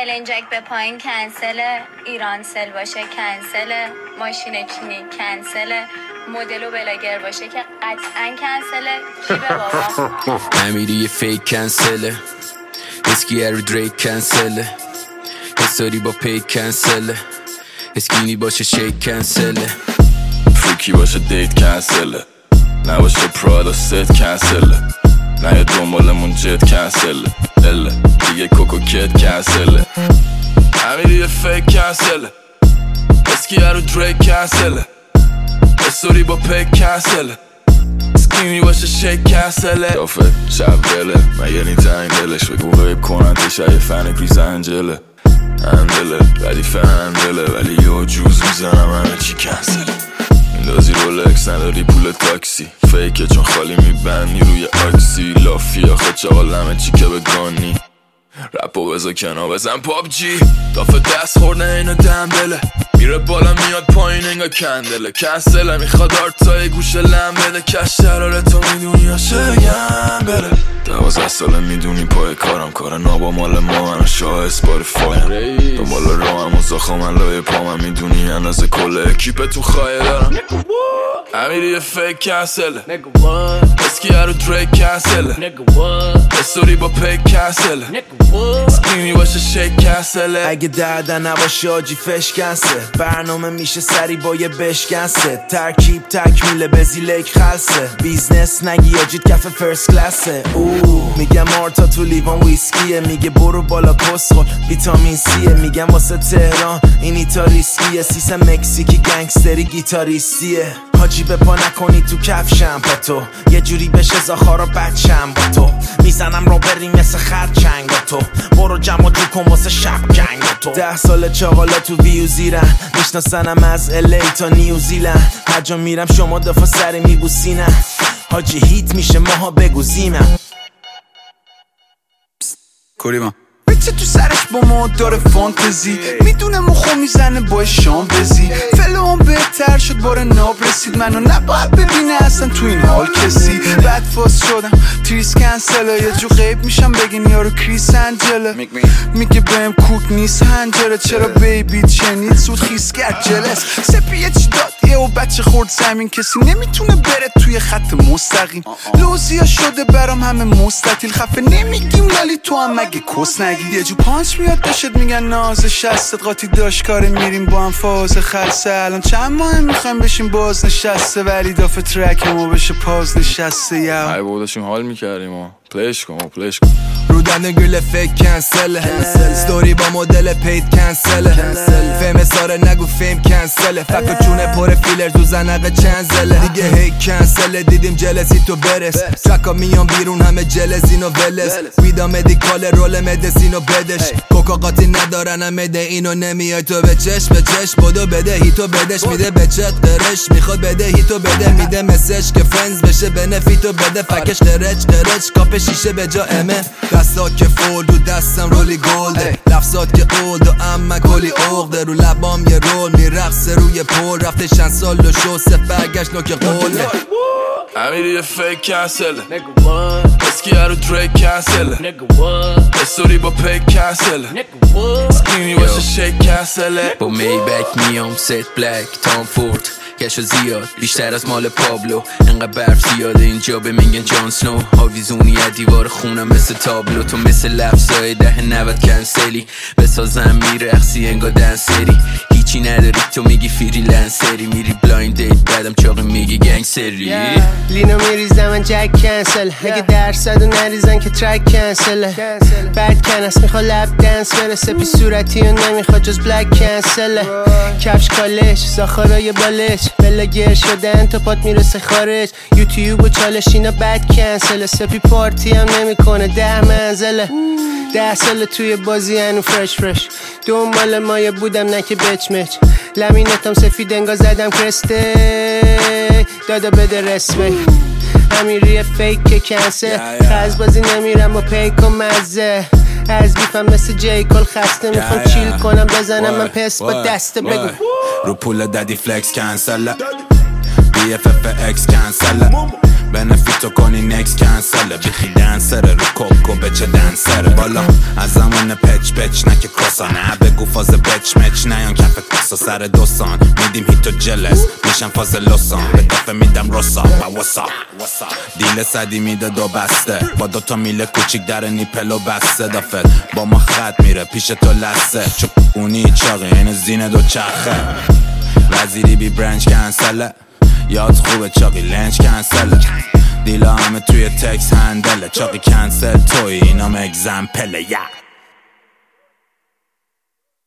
النجک به پایین کنسله، ایران سل باشه کنسله، ماشین چینی کنسله، مدل و بلاگر باشه که قطعا کنسله. کی به بابا امیری یه فیک کنسله، اسکی ارو دریک کنسله، حساری با پیک کنسله، اسکینی باشه شیک کنسله، فریکی باشه دیت کنسله، نباشه پرادا ست کنسله، نه دنبالمون جت کنسله، اله دیگه کوکوکت کنسله. امیری یه فیک کنسله، اسکی ارو دریک کنسله، حساری با پیک کنسله، اسکینی باشه شیک کنسله. دافه شب بله من یه نیت انگلش بگو غیب کننده شای فن کریس انجله، اندله ردیفه اندله ولی یه جوز میزنم همه چی کنسله. میندازی رولکس نداری پول تاکسی، فیکه چون خالی میبندی روی آکسی، لافی آخه چاقال همه چی که بگانی، رپو بزا کنا بزن پابجی. دافه دست خورده اینو دنبله، میره بالا میاد پایین انگا کندله، کنسله میخواد آرتای گوشه لم بده، کش شراره تو میدونی یا شگم بره. 12 ساله میدونی پای کارم کار نابا مال ما من شاه اسپاریفایم، دنبال رو هم و زاخا من لای پا من میدونی اندازه کل اکیپ تو خواهی دارم. امیری یه فیک کنسله، اسکی ارو دریک کنسله، استوری با پیک کنسله، اسکینی باشه شیک کنسله. اگه دردن نباشه آجی فش کنسه، برنامه میشه سری با یه بش کنسه، ترکیب تکمیله بزیلک خلصه، بیزنس نگی آجید کف فرست کلاسه. میگم مارتا تو لیوان ویسکیه، میگه برو بالا کسخل ویتامین سیه، میگم واسه تهران این ایتا ریسکیه، سیسم مکزیکی گنگستری گیتاریستیه. حاجی به پا نکنی تو کفشم با تو، یه جوری بشه زاخارا بچم با تو، میزنم رو بریم مثل خرچنگ با تو، برو جمع جو کن واسه شب جنگ با تو. 10 سال چاقالا تو ویو زیرن، میشناسنم از الی تا نیوزیلند، هر جا میرم شما دفعه سری میبوسینم، حاجی هیت میشه ماها بگوزیمم. کوریما بیچه تو سرش با ما داره فانتزی، میدونه مخو میزنه با شام بزی، فلوم بهتر شد بار ناب رسید، منو نباید ببینه اصلا تو این حال کسی. بعد فاس شدم تریس کنسله، یه جو غیب میشم بگین یارو کریس انجله، میگه بهم کوک نیست هنجره، چرا بیبی شنید سود خیس کرد جلس، سپی یه چی داد یه و بچه خورد زمین، کسی نمیتونه بره توی خط مستقیم، لوزیا شده برام همه مستطیل، خفه نمیگیم لالی تو هم مگه کس نگی، یه جو پانچ میاد داشت میگن ناز شستت قاطی داشت کاره میریم با هم فاز خلصه، الان چند ماه میخوایم بشیم باز نشسته، ولی دافه ترک ما بشه پاز نشسته. یا ای بودشیم حال میکردیم و پلیش کن رو دنده گل فیک کنسله، ستوری با مدل پید کنسله، فیم ساره نگو فیم کنسله، فکر چونه پر فیلر تو زنقه چنزله، دیگه هی کنسله دیدیم جلسی تو برس، ترکا میان بیرون همه جلزین و ولس، ویدا مدیکال رول مدسین و بدش، کوکا قاطی ندارن همه ده اینو نمیای تو به چشم بدو بده هیتو بدش، میده به چت قرش میخواد بده هیتو بده، میده مسج که فرندز بشه بنفیتو بده، فکش قرچ کاپ شیشه به جا امه، دستا که فولد و دستم رولی گلده، لفظات که اولد و اما کلی عقده، رو لبام یه رول میرقصه روی پول، رفته چند سال و شو برگشت نوک قوله. امیری یه فیک کنسله، اسکی ارو دریک کنسله، استوری با پیک کنسله، اسکینی باشه شیک کنسله. با میبک میام ست بلک تام فورد، کشو زیاد بیشتر از مال پابلو، انقدر برف زیاده اینجا به میگن جان سنو، آویزونی از دیوار خونم مثل تابلو، تو مثل لفظای 10-90 کنسلی، بسازم میرقصی انگا دنسری، هیچی نداری تو میگی فریلنسری، میری بلایند دیت بعدم چاقی میگی گنگسری، لینو میریزم من جک کنسل، اگه درصدو نریزن که ترک کنسله، بعد کنس میخواد لب دنس برسه، پی صورتی و نمیخواد جز بلک کنسله، کفش کالش زاخارای بالش، بلاگر شدن تا پات میرسه خارج، یوتیوب و چالش اینا بد کنسله، سپی پارتی هم نمیکنه 10 منزله، 10 سال توی بازی هنو فرش دنبال مایه بودم نه که بچمچ، لمینتم سفید انگا زدم کرسته، دادا بده رسمه، امیری فیک که کنسه، خز بازی نمیرم و پیک و مزه، از بیفم مثل جیکل خسته، میخوام چیل کنم بزنم من پس با دسته، بگو رو پول دادی فلکس کنسله، BFF اکس کنسله، بنفیتو کنی نکس کنسله بیخی دنسره رو کوکو بچه دنسره بالا از زمان پچ پچ نه که کراسا نه بگو فاز بچ مچ نه یان کف کسا سر دوسان میدیم هیتو جلس میشم فاز لوسان به دفعه میدم روسا با وسا دیل صدی میده دو بسته با دوتا میله کوچیک در نیپلو بسته دافت با ما خط میره پیش تو لسه چونی چاقی این زین دو چرخه وزیری بی برنج کنسله یاد خوبه چاقی لنج کنسله دیلا همه توی تکس هندله چاقی کنسل توی اینام اگزمپله